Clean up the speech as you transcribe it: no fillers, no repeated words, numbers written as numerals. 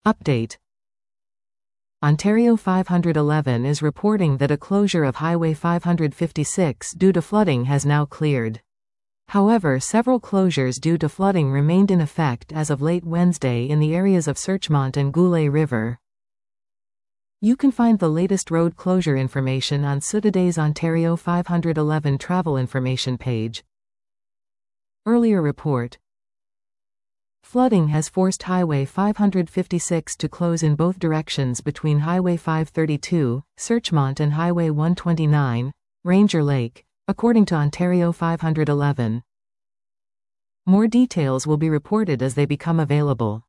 Update. Ontario 511 is reporting that a closure of Highway 556 due to flooding has now cleared. However, several closures due to flooding remained in effect as of late Wednesday in the areas of Searchmont and Goulet River. You can find the latest road closure information on Sudaday's Ontario 511 travel information page. Earlier report. Flooding has forced Highway 556 to close in both directions between Highway 532, Searchmont and Highway 129, Ranger Lake, according to Ontario 511. More details will be reported as they become available.